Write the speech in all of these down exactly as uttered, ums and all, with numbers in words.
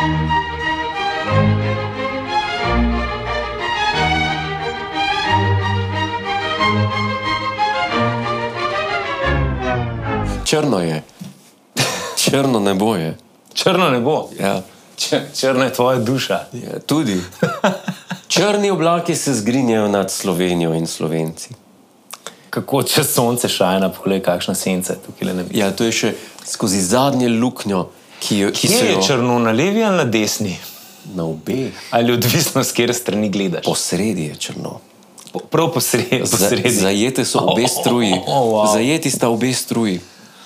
Črno je. Črno nebo je. Črno nebo? Ja. Črna je tvoja duša. Ja, tudi. Črni oblaki se zgrinjajo nad Slovenijo in Slovenci. Kako čez sonce šajna, poglej, kakšna senca je tukaj. Ne ja, to je še skozi zadnje luknjo, ki jo... Ki Kje je jo... črno, na levi ali na desni? Na obeh. Ali odvisno, s kjer strani gledaš? Posredi je črno. Po, prav posredi. posredi. Z, zajete so obe struji. Oh, oh, oh, wow. Zajeti sta obe struji.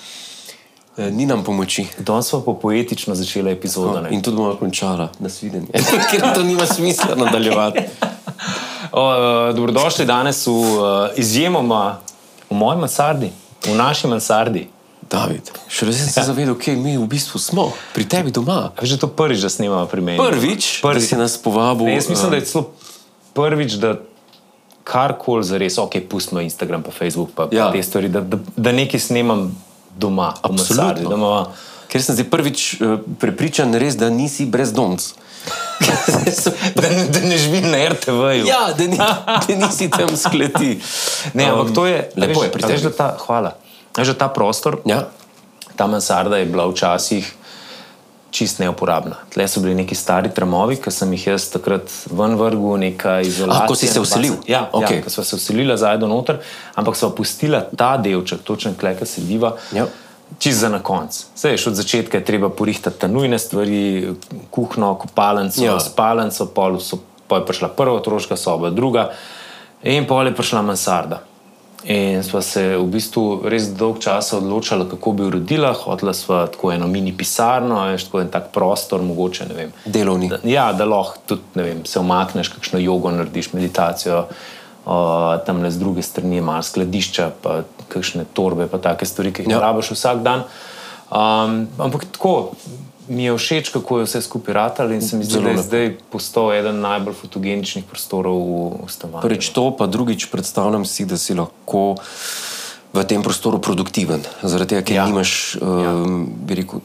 E, ni nam pomoči. Danes smo pa poetično začela epizoda. No, in tudi bomo končala. Nasvidenje. Ker to nima smisla nadaljevati. O, uh, dobrodošli danes v uh, izjemoma v moji mansardi, v naši mansardi. David, še res sem se zavedal, kje mi v bistvu smo, pri tebi doma. Veš, da to prvič, da snemamo pri meni. Prvič, prvič. Da si nas povabil. Ne, jaz mislim, um, da je celo prvič, da karkoli zares, ok, pustimo Instagram pa Facebook pa, ja. pa te stvari, da, da, da nekaj snemam doma. Absolutno. Mansardi, ma... Ker sem zdaj prvič uh, prepričan res, da nisi brezdomc. da, da ne živim na er te ve-ju. Ja, da, ni, da nisi tam skleti. Ne, um, ampak to je... Lepo veš, je pri tebi. Veš, da ta, hvala. Veš, da ta prostor, ja. Ta mansarda je bila včasih čist neuporabna. Tle so bili neki stari tramovi, ki sem jih jaz takrat ven vrgu, neka izolacija. A, ko si se vselil? Ja, okay. ja, ko sva se vselila zajdo noter, ampak sva pustila ta delček, točen tle, ki se diva, ja. Čist za na konc. Sej, od začetka je treba porihtati ta nujne stvari, kuhno, kopalnico, ja. Spalnico, pol, so, pol je prišla prva otroška soba, druga in pol je prišla mansarda. In sva se v bistvu res dolg časa odločala, kako bi uredila. Hotela sva tako eno mini pisarno, veš, tako en tak prostor, mogoče, ne vem. Delovni. Da, ja, da lahko tudi, ne vem, se umakneš, kakšno jogo narediš, meditacijo, Uh, tamle z druge strani je malo skladišča, pa kakšne torbe, pa take stvari, ki jih ja. Ne rabiš vsak dan. Um, ampak tako, mi je všeč, kako je vse skupaj ratalo in se mi zdi, da je zdaj postal eden najbolj fotogeničnih prostorov v, v stanovanju. Prvič to, pa drugič predstavljam si, da si lahko v tem prostoru produktiven. Zaradi tega, ker ja. Nimaš, um, ja. Bi rekel,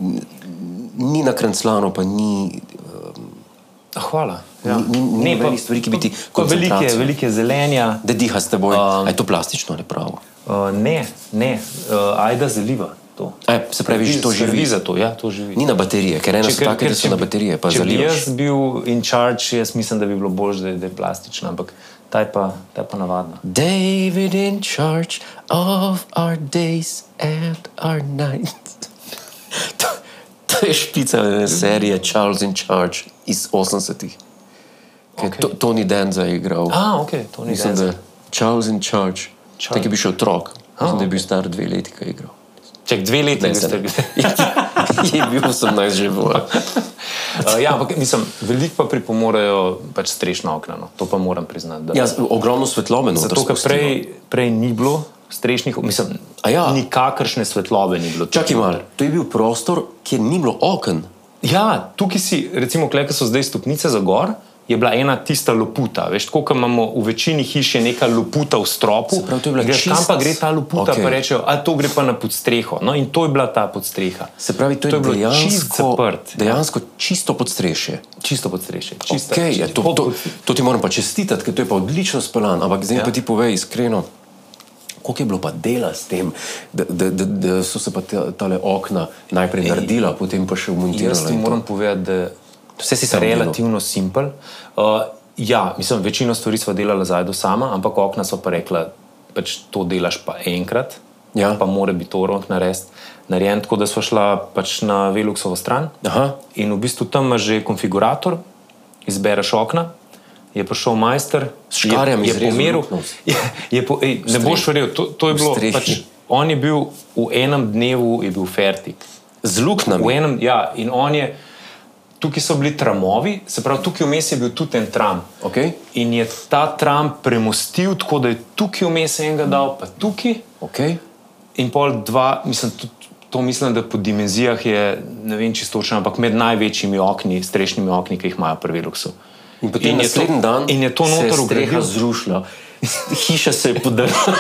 ni nakrenclano, pa ni... Um, Hvala. Ja. Ni, ni, ni veliko stvari, ki bi ti velike, velike zelenja. Da diha s teboj. Um, a je to plastično ali pravo? Uh, ne, ne. Uh, Ajda zaliva to. Aj, se pravi, že to živi? Za to, ja, to živi. Ni na baterije, ker eno so take, da so na baterije, pa zalivaš. Če bi jaz bil in charge, jaz mislim, da bi bilo bolj, da je, da je plastično, ampak ta je pa, ta je pa navadna. David in charge of our days and our nights. to, to je špica serije Charles in Charge iz osemdesetih. Okay. To, Tony Danza je igral. Ah, ok, Tony mislim, Danza. Charles in Charge. Charles. Tak je bil še otrok. Ah, mislim, okay. Da je bil star dve leti, kaj je igral. Ček, dve leti ne, ste je bil osemnajst že bo. uh, ja, ampak mislim, veliko pa pripomorejo pač strešna okna, no. To pa moram priznati. Da... Ja, ogromno svetlobe. Zato, ker prej, prej ni bilo strešnih, mislim, ja. Nikakršne svetlobe ni bilo. Čakaj malo, to je bil prostor, kjer ni bilo oken. Ja, tukaj si, recimo, klej, so zdaj stopnice za gor, je bila ena tista loputa. Veš, tako, ko imamo v večini hiš je neka loputa v stropu, pravi, to je bila čist... kam pa gre ta loputa, okay. Pa rečejo, a to gre pa na podstreho. No, in to je bila ta podstreha. Se pravi, to je, to je dejansko, dejansko čisto podstrešje. Čisto podstrešje. Čisto, okay, čisto. Ja, to, to, to ti moram pa čestitati, ker to je pa odlično speljan, ampak zdaj ja. Pa ti povej iskreno, koliko je bilo pa dela s tem, da, da, da, da so se pa tale okna najprej Ej, naredila, potem pa še umontirala. Jaz ti moram povedati, da vse si relativno simpel. Uh, ja, mislim, večino stvari sva delala zajdo sama, ampak okna so pa rekla, pač to delaš pa enkrat, ja. Pa mora biti to rok narediti. Narejen, tako da sva šla pač na Veluxovo stran. Aha. In v bistvu tam imaš že konfigurator, izbereš okna, je prišel majster, s škarjami je, je pomeril. Je, je po, ej, ne boš verjel, to, to je bilo, pač, on je bil v enem dnevu je bil fertik. Z luknami? V enem, ja, in on je tukaj so bili tramovi, se pravi, tukaj vmes je bil tudi en tram. Okay. In je ta tram premostil, tako da je tukaj vmes enega dal, pa tukaj. Okay. In pol dva, mislim, tudi, to mislim, da po dimenzijah je, ne vem čistočno, ampak med največjimi okni, strešnimi okni, ki jih imajo pri Veluxu. In potem in naslednji dan in je to se je noter streha zrušila. hiša se je podarila.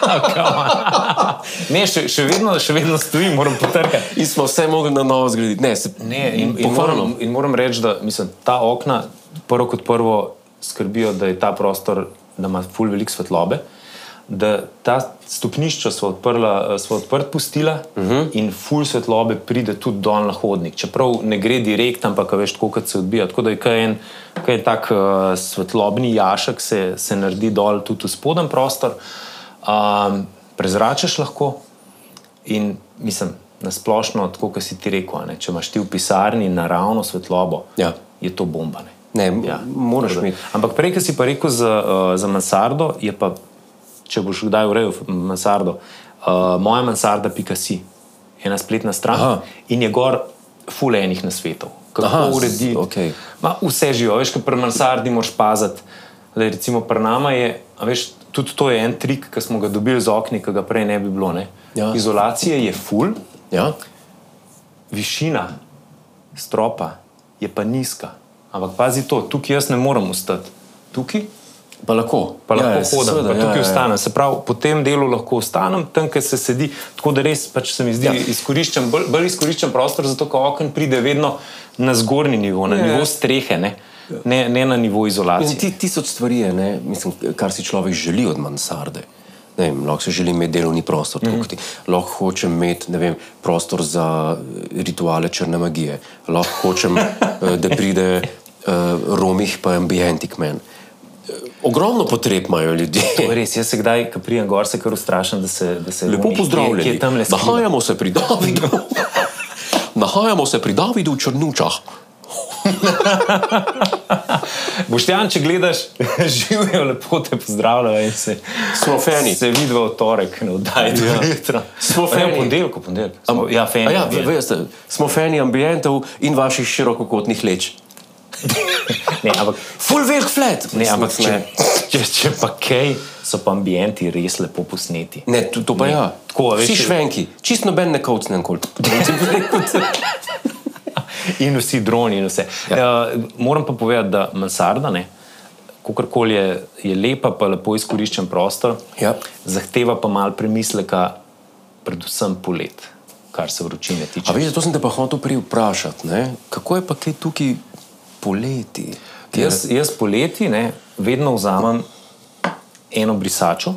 Ne, še, še, vedno, še vedno stoji, moram potrkati. In smo vse mogli na novo zgraditi. Ne, se, ne in, in, moram, in moram reči, da mislim, ta okna prvo kot prvo skrbijo, da je ta prostor, da ima ful veliko svetlobe, da ta stopnišča so odprla, so odprt pustila uh -huh. in ful svetlobe pride tudi dol na hodnik. Čeprav ne gre direkt, ampak veš, tako kot se odbija. Tako da je kaj en, kaj je tak uh, svetlobni jašek se, se naredi dol tudi v spodem prostor. Um, prezračaš lahko in mislim, nasplošno, tako kot si ti rekel, ne, če imaš ti v pisarni naravno svetlobo, ja. je to bomba. Ne, ne ja. moraš imeti. Ampak prej, ki si pa rekel za, uh, za mansardo, je pa če boš kdaj urejal mansardo, uh, moja mansarda pika si, ena spletna stran. Aha. In je gor ful enih nasvetov. Kako Aha, urediti. Okay. Ma, vse živo. Veš, kaj pri mansardi moraš paziti. Da, recimo pri nama je, a veš, tudi to je en trik, ki smo ga dobili z okni, ki ga prej ne bi bilo. Ne? Ja. Izolacija je ful, ja. Višina stropa je pa nizka. Ampak pazi to, tukaj jaz ne morem ostati. Tukaj Pa lahko, pa lahko ja, hodim, seveda, pa tukaj ja, ostanem. Ja. Se pravi, po tem delu lahko ostanem, tam, kjer se sedi, tako da res pač se mi zdi ja. izkoriščen, bolj, bolj izkoriščen prostor, zato ko okn pride vedno na zgornji nivo, na ja. nivo strehe, ne, ja. ne, ne na nivo izolacije. Ti tisoč stvari je, ne, mislim, kar si človek želi od mansarde. Ne vem, lahko se želi imeti delovni prostor, mm-hmm. ti, lahko hočem imeti, ne vem, prostor za rituale črne magije, lahko hočem, da pride uh, romih pa ambientik men. Ogromno potreb imajo ljudje. To je res. Jaz se kdaj, ko prijem gor, se kar ustrašam, da se... Da se Lepo pozdravljeni. Nahajamo se pri Davidu. Nahajamo se pri Davidu v Črnučah. Boštjan, če gledaš, živijo, lepo te pozdravljajo in se... Smo feni. Se vidva v torek, ne vdaj do jutra. Smo feni. Pondelko, pondelko. Smo, ja, feni. Ja, veste, smo feni ambientov in vaših širokokotnih leč. Ne, ampak full velik flat. Ne, ampak če, če, če pa kaj, so pa ambienti res lepo posneti. Ne, to, to pa ne, ja. Tako, vsi veš, švenki, čist noben ne koucne nikoli. In vsi droni in vse. Ja. Uh, moram pa povedati, da mansarda, ne, kakorkoli je, je lepa pa lepo izkoriščen prostor, ja. zahteva pa malo premisleka, predvsem polet, kar se vročine tiče. A veš, to sem te pa hotel prej vprašati, ne? Kako je pa kaj tukaj poleti? Jaz, jaz poleti ne, vedno vzamem eno brisačo,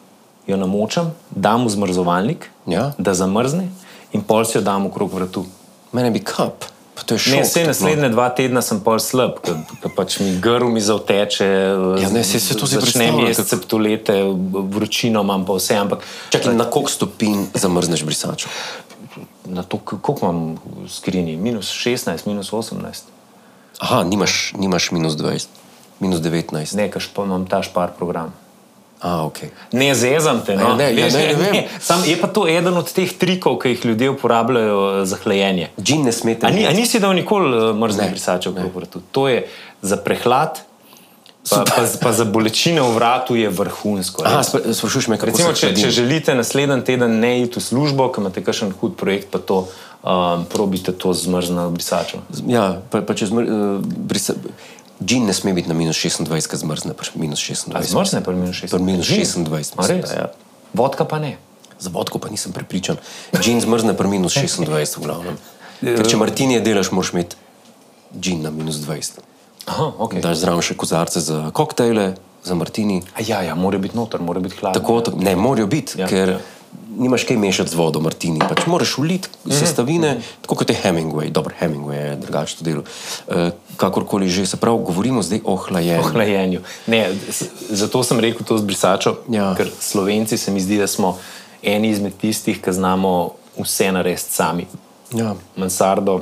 jo namočam, dam v zmrzovalnik, ja. da zamrzne in pol si jo dam okrog vratu. Mene bi kap. Pa to je šok. Ne, vse naslednje dva tedna sem pol slab, ker pač mi grl mi zavteče, ja, ne, se, se to začnem jesti septolete, vročino imam pa vse, ampak... Čakaj, na koliko stopinj zamrzneš brisačo? Na to, koliko imam v skrini? Minus šestnajst, minus osemnajst. Aha, nimaš, nimaš minus dvajset, minus devetnajst. Ne, ker imam ta špar program. A, okej. Okay. Ne, zezam te, no. Ne, ja, ne, ne vem. Ne, sam, je pa to eden od teh trikov, ki jih ljudje uporabljajo za hlajenje. Džin ne smete. A, ni, a nisi dal nikoli mrzne brisače v vrtu? To je za prehlad, pa, pa, pa za bolečine v vratu je vrhunsko. Aha, sprašuješ me, kako Recimo, se če, če želite naslednji teden ne iti v službo, ker imate kakšen hud projekt, pa to um, probite to zmrzno brisačo. Ja, pa, pa če zmr, uh, brisa, džin ne sme biti na minus šestindvajset, kad zmrzne pa minus šestindvajset. A zmrzne pa minus šestindvajset? Pa minus šestindvajset. A res? Ja. Vodka pa ne? Za vodko pa nisem prepričan. Džin zmrzne pa minus šestindvajset v glavnem. Ker če martinije delaš, moraš imeti džin na minus dvajset. Aha, okej. Daš zraven še kozarce za koktejle, za martini. A ja, ja, mora biti noter, mora biti hladno. Tako, tako, ne, morajo biti, ja, ker... Ja. Nimaš kaj mešati z vodo, martini. Pač moraš uliti sestavine, mm-hmm. tako kot je Hemingway. Dobro, Hemingway je drugače to delo. E, kakorkoli že, se pravi, govorimo zdaj o hlajenju. O hlajenju. Ne, zato sem rekel to z brisačo, ja. ker Slovenci se mi zdi, da smo eni izmed tistih, ki znamo vse narediti sami. Ja. Mansardo,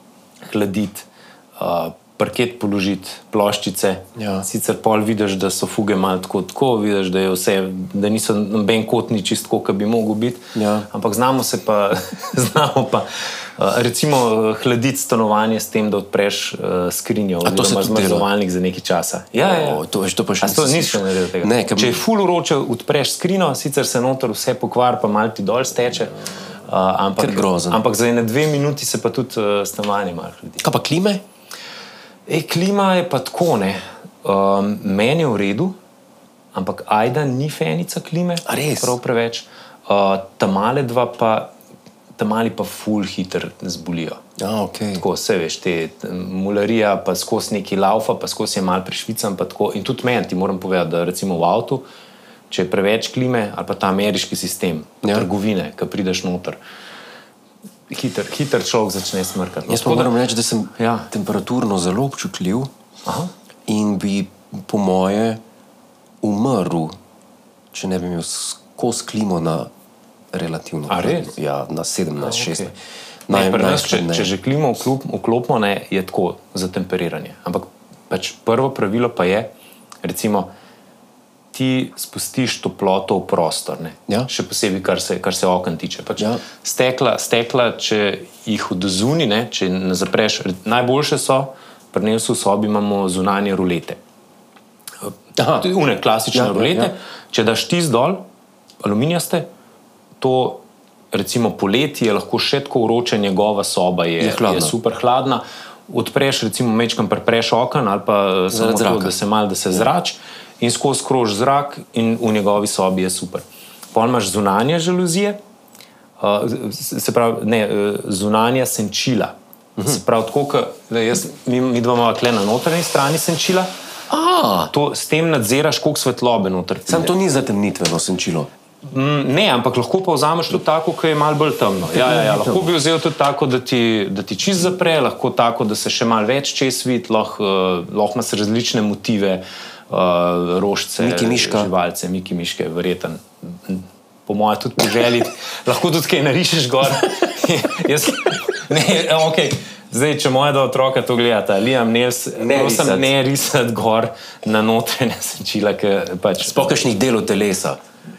hladiti, uh, parket položiti, ploščice. Ja. Sicer pol vidiš, da so fuge malo tako, tako vidiš, da je vse, da niso noben kot ni čist tako, kot bi mogel biti. Ja. Ampak znamo se pa, znamo pa uh, recimo hladiti stanovanje s tem, da odpreš uh, skrinjo oziroma zmrzovalnik za nekaj časa. Ja, ja. O, to, to pa še A to nisi še naredil tega? Ne, kam... Če je ful vroče, odpreš skrinjo, sicer se noter vse pokvar, pa malo ti dol steče. Uh, ampak, ampak za ene dve minuti se pa tudi uh, stanovanje malo hladi. Kaj pa klime? E, klima je pa tako, ne. Um, meni je v redu, ampak Ajda ni fenica klime. A res? Prav preveč. Uh, tamale dva pa, tamali pa ful hiter zbolijo. A, okay. Tako, vse veš, te mularija, pa skozi neki laufa, pa skozi je mal prišvicam, pa tako. In tudi meni, ti moram povedati, da recimo v avtu, če je preveč klime, ali pa ta ameriški sistem, ja. Trgovine, ko prideš noter, hiter, hiter človek začne smrkati. Jaz pa moram reči, da sem ja. temperaturno zelo občutljiv. Aha. In bi po moje umrl, če ne bi imel skozi klimo na relativno. A res? Ja, na sedemnajst, šestnajst. Okay. Naj, ne, nas, če, če že klimo vklopimo, ne, je tako za temperiranje. Ampak pač prvo pravilo pa je, recimo, ti spustiš toploto v prostor, ne? Ja. Še posebej, kar se, kar se okn tiče. Pač ja. stekla, stekla, če jih odzuni, ne, če ne zapreš, najboljše so, pri nas v sobi imamo zunanje rulete. Aha. Une klasične ja, rulete. Ja, ja. Če daš ti zdol, aluminijaste, to recimo poleti je lahko še tako vroče, njegova soba je, je, je super hladna. Odpreš, recimo mečkam prepreš okn ali pa samo to, da se mal, da se zrač in skozi krož zrak in v njegovi sobi je super. Pol imaš zunanje žaluzije, se pravi, ne, zunanja senčila. Uh-huh. Se pravi, tako, ka, jaz, mi, mi dva imamo tukaj na notranji strani senčila, to, s tem nadziraš, koliko svetlobe noter pride. Sam to ni zatemnitveno senčilo. Mm, ne, ampak lahko pa vzameš tudi tako, ki je malo bolj temno. Ja, ja, ja, lahko bi vzel tudi tako, da ti, da ti čist zapre, lahko tako, da se še malo več čez vidi, lahko, uh, lahko imaš različne motive, uh, rožce, Miki Miška. Živalce, Miki Miške, verjeten. Po moje tudi poželiti. Lahko tudi kaj narišeš gor. Jaz, ne, ok. Zdaj, če moja dva otroka to gledata, Liam, Nels, ne prosim, ne risati gor na notranje senčila, ki pač... Sploh kakšnih delov telesa.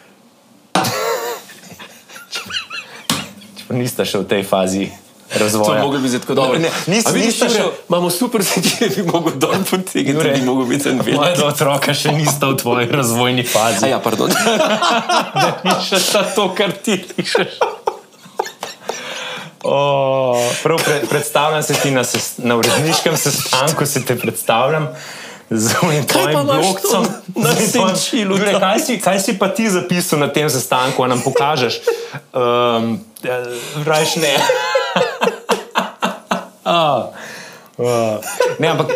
Nista še v tej fazi razvoja. To je moglo biti tako dobro. Nista še... Imamo super senčile, bi mogel dol potegniti, da bi mogel biti en velik. Moja dva otroka še nista v tvoji razvojni fazi. A ja, pardon. Da pišeš to, kar ti pišeš. Oh, prav pre, predstavljam se ti na, ses, na uredniškem sestanku, se te predstavljam z unim tvojim blokcem na senčilu. Kaj si, kaj si pa ti zapisal na tem sestanku, a nam pokažeš? Um, Rajš ne. oh. Oh. Ne, ampak...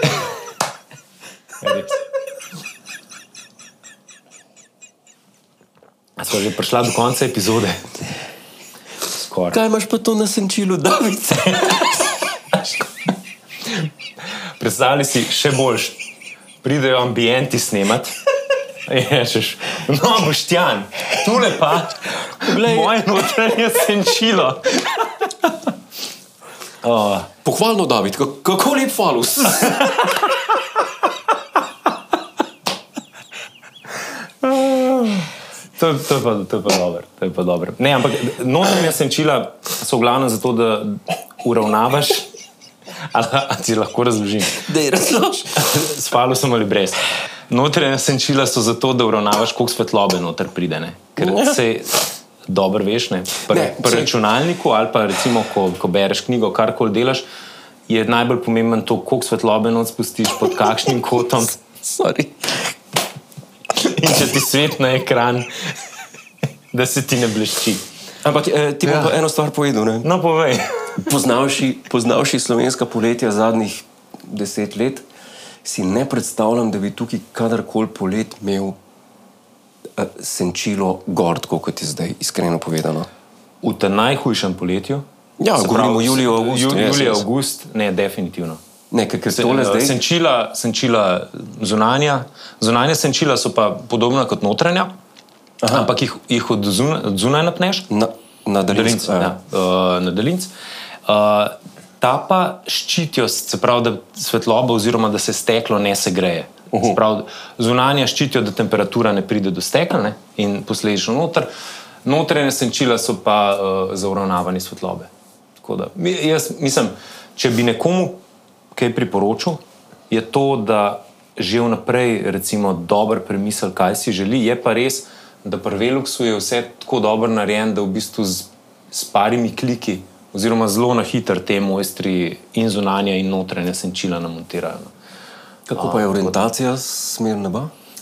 A smo že prišla do konca epizode? Skor. Kaj imaš pa to na senčilu, David? Predstavljaj si še boljš. Pridejo ambienti snemat. Ješeš, no, Boštjan, tule pa, glej, moje notranje senčilo. Oh. Pohvalno, David, kako lep falus. To, to, je pa, to je pa dobro, to je pa dobro. Ne, ampak notranja senčila so v glavnem zato, da uravnavaš, ali, ali ti lahko razložim? Dej, razlož. S falusom ali brez. Notranja senčila so zato, da uravnavaš, koliko svetlobe noter pride, ne? Ker se dobro veš, ne? Pri, pri računalniku ali pa recimo, ko, ko bereš knjigo, karkoli delaš, je najbolj pomemben to, koliko svetlobe not spustiš, pod kakšnim kotom. Sorry. In če ti svet na ekran, da se ti ne blešči. Ampak eh, ti bom ja. pa eno stvar povedal, ne? No, povej. Poznavši, poznavši slovenska poletja zadnjih deset let, si ne predstavljam, da bi tukaj kadarkoli polet imel eh, senčilo gor, tako kot je zdaj, iskreno povedano. V tem najhujšem poletju? Ja, govorimo Julij, August. Julij, August, ne, definitivno. Ne, ker tole zdaj... Senčila, senčila zunanja, zunanja senčila so pa podobna kot notranja, aha, ampak jih, jih od, zunaj, od zunaj napneš. Na, na daljinc. Ja, uh, na daljinc. Uh, ta pa ščitijo, se pravi, da svetloba oziroma da se steklo ne segreje. Uh-huh. Se pravi, zunanja ščitijo, da temperatura ne pride do stekla, ne, in posledično noter. Notranje senčila so pa uh, za uravnavanje svetlobe. Tako da, jaz mislim, če bi nekomu kaj priporočil, je to, da že vnaprej recimo dobro premisli, kaj si želi. Je pa res, da pri Veluxu je vse tako dobro narejen, da v bistvu z, s parimi kliki oziroma zelo na hiter te mojstri in zunanja in notranja senčila namontirajo. Kako pa je orientacija smer neba?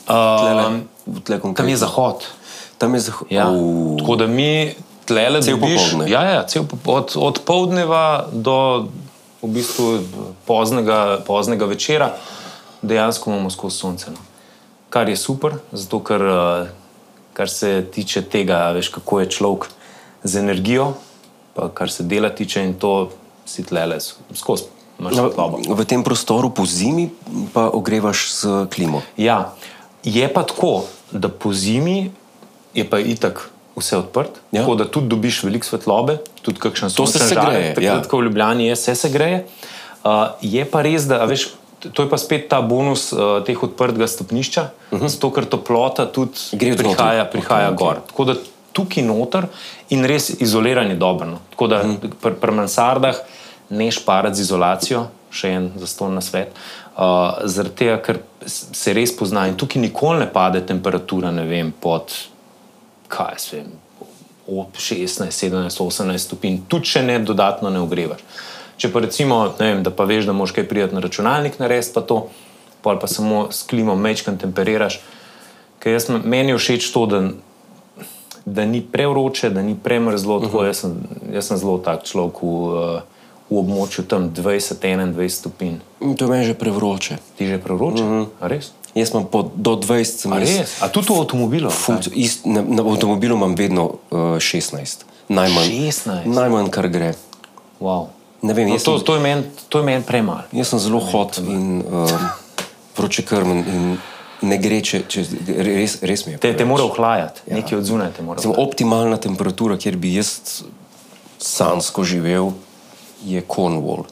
Uh, tam je zahod. Tam je zahod. Ja. Uh. Tako da mi tlele cel dobiš... popoldne. Ja, ja, cel od, od poldneva do v bistvu poznega, poznega večera dejansko imamo skozi sonce. No. Kar je super, zato ker kar se tiče tega, veš, kako je človek z energijo, pa kar se dela tiče in to si tlele skozi. V tem prostoru po zimi pa ogrevaš s klimo. Ja, je pa tako, da po zimi je pa itak vse odprt, ja. Tako da tudi dobiš veliko svetlobe, tudi kakšen sončen žarek, takrat, ko v Ljubljani je, vse se greje. Uh, je pa res, da, a veš, to je pa spet ta bonus uh, teh odprtega stopnišča, uh-huh. Zato ker toplota tudi prihaja, prihaja okay, gor. Okay. Tako da tukaj noter in res izoliranje dobro. No. Tako da uh-huh. pri pr mansardah ne šparati z izolacijo, še en zaston na svet, uh, zaradi tega, ker se res pozna in tukaj nikoli ne pade temperatura, ne vem, pod kaj se vem, šestnajst, sedemnajst, osemnajst stopinj, tudi če ne dodatno ne ogrevaš. Če pa recimo, ne vem, da pa veš, da moraš kaj prijeti na računalnik narediti, pa to, pol pa samo s klimo mečkam temperiraš, ker jaz, meni je všeč to, da, da ni prevroče, da ni premrzlo, tako uh-huh. jaz, sem, jaz sem zelo tak človek v, v območju tam dvajset enaindvajset stopinj. To je meni že prevroče. Ti že prevroče? Uh-huh. A res? Jaz imam po, do dvajset. A res? A tudi v avtomobilu? Ist, na, na avtomobilu imam vedno uh, šestnajst. Najmanj, šestnajst? Najmanj, kar gre. Wow. Ne vem, no, to, sem, to je meni men premalo. Jaz sem zelo hot in uh, vročekrmen in ne gre, če, če res, res mi je. Te, te mora ohlajati, ja. Nekaj od zunaj te mora ohlajati. Optimalna temperatura, kjer bi jaz sansko živel, je Cornwall.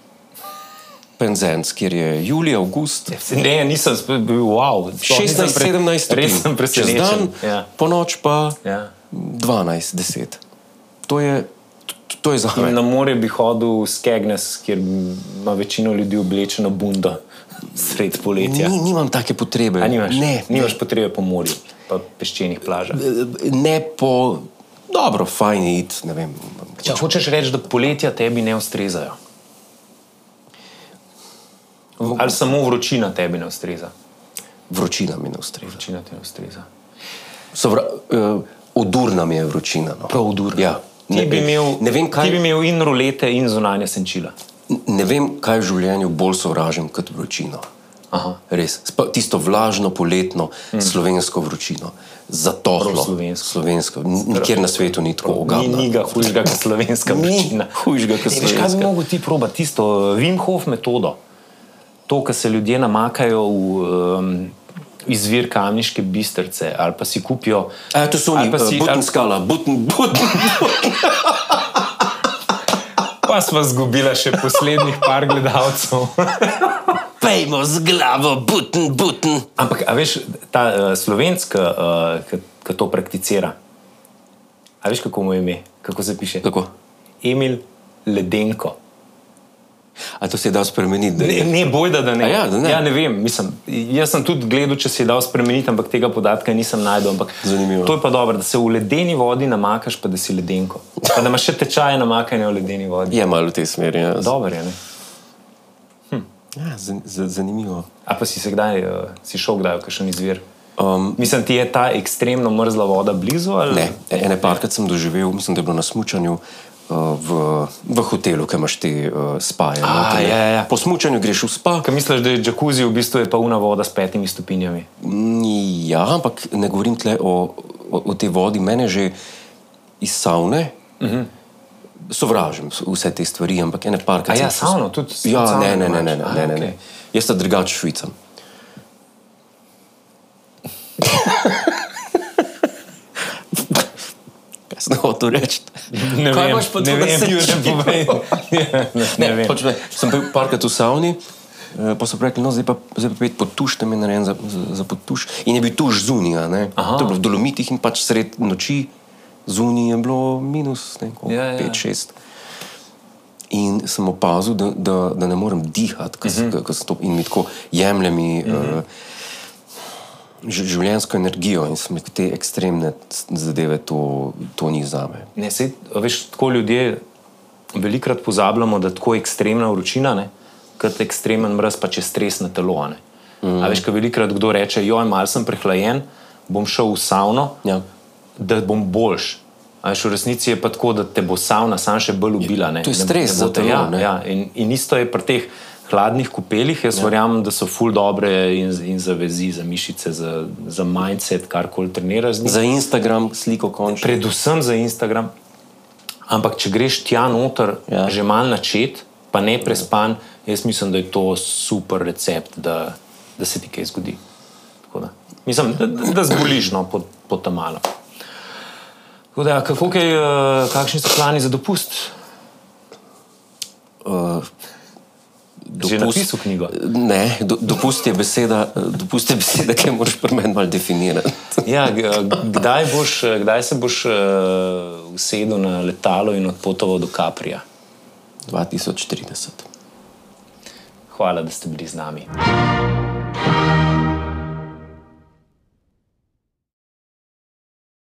Penzance, kjer je julij, avgust. Ne, nisem bil, wow. šestnajst sedemnajst stopinj. Res sem presenečen. Čez dan, ja. Po noč pa ja. dvanajst deset. To je, to je zahaj. Na morje bi hodil v Skegness, kjer ima večino ljudi oblečeno bundo sred poletja. Ni, nimam take potrebe. A nimaš? Ne. Nimaš ne. Potrebe po morju, pa peščenih plažah? Ne po... Dobro, fajn iti, ne vem. Če hočeš reči, da poletja tebi ne ustrezajo? Ali samo vročina tebi ne ustreza? Vročina mi ne ustreza. Vročina ti ne ustreza. Vra, uh, odurna mi je vročina. No. Prav odurna. Ja. Ti, ne, bi imel, ne vem, kaj, ti bi imel in rolete in zunanja senčila. Ne vem, kaj v življenju bolj sovražim kot vročino. Aha. Res. Tisto vlažno, poletno, hmm. slovensko vročino. Zatohlo. Slovensko. slovensko. Nikjer na svetu ni tako ogabno. Ni, ni ga hujžga kot slovenska vročina. Ni hujžga kot slovenska. Veš, kaj bi mogo ti probati? Tisto Wim Hof metodo. To, ko se ljudje namakajo v um, izvir Kamniške Bistrice, ali pa si kupijo... A, to so oni, si, butn ali... skala, butn, butn, butn. Pa sva zgubila še poslednjih par gledalcev. Pejmo z glavo, butn, butn. Ampak, a veš, ta uh, slovenska, uh, ki to prakticira, a veš, kako mu je ime? Kako se piše? Kako? Emil Ledenko. A to se je dal spremeniti? Ne, ne bojda, da ne. Ja, da ne. Ja, ne vem. Mislim, jaz sem tudi gledal, če se je dal spremeniti, ampak tega podatka nisem najdel. Ampak zanimivo. To je pa dobro, da se v ledeni vodi namakaš, pa da si ledenko. Pa da imaš še tečaje namakanja v ledeni vodi. Je malo v tej smeri. Ja. Dobar je, ne? Hm. Ja, zanimivo. A pa si se kdaj, uh, si šel kdaj v kakšen izvir? Um, mislim, ti je ta ekstremno mrzla voda blizu? Ali? Ne, ene parkrat sem doživel, mislim, da je bilo na smučanju, V, v hotelu, ki imaš te uh, spaje. A, ja, ja. Po smučanju greš v spa. Kaj misliš, da je džakuzi v bistvu je pa una voda s petimi stopinjami? Ja, ampak ne govorim tle o, o, o te vodi. Mene že iz savne uh-huh. sovražim vse te stvari, ampak ene parkrat... A ja, savno? Tudi ja, savno ne, ne, ne, ne, ne, A, ne, ne, okay. ne. Jaz sta drugače švicam. Kaj sem hotel reči? Ne kaj vem, imaš pa to, ne da vem, se ne povej. ne, ne, ne vem. Pač, sem bil parkrat v savni, pa so rekli, no, zdaj pa, zdaj pa pet pod tuš, tam je narejen za, za, za pod tuš. In je bil tuš zunija, ne. To je bilo v Dolomitih in pač sred noči zunij je bilo minus, ne, ja, pet šest. In sem opazil, da, da, da ne morem dihati, ko uh-huh. sem to in mi tako jemlje mi uh-huh. uh, življenjsko energijo in sem te ekstremne zadeve, to, to ni zame. Ne, sej, veš, tako ljudje velikrat pozabljamo, da tako ekstremna vročina, ne, kot ekstremen mraz, pa če stres na telo, ne. Mm. A veš, ko velikrat kdo reče, joj, mal sem prehlajen, bom šel v savno, ja. da bom boljš. A veš, v resnici je pa tako, da te bo savna sam še bolj ubila. Ne? To je stres za telo. Ja, ja. In, in isto je pri teh hladnih kupelih, jaz ja. verjamem, da so ful dobre in, in za vezi, za mišice, za, za mindset, karkoli treniraš. Za Instagram sliko končno. Predvsem za Instagram. Ampak če greš tja noter, ja. že malo načet, pa ne prespan, ja. jaz mislim, da je to super recept, da, da se ti kaj zgodi. Tako da. Mislim, da, da zboliš no, pod, pod tam malo. Tako da, kako kaj, kakšni so plani za dopust? Uh, Že napisal knjigo? Ne, do, dopust je beseda, dopust je beseda, ki moraš pri meni malo definirati. Ja, kdaj, boš, kdaj se boš uh, usedel na letalo in odpotoval do Caprija? dva tisoč trideset. Hvala, da ste bili z nami.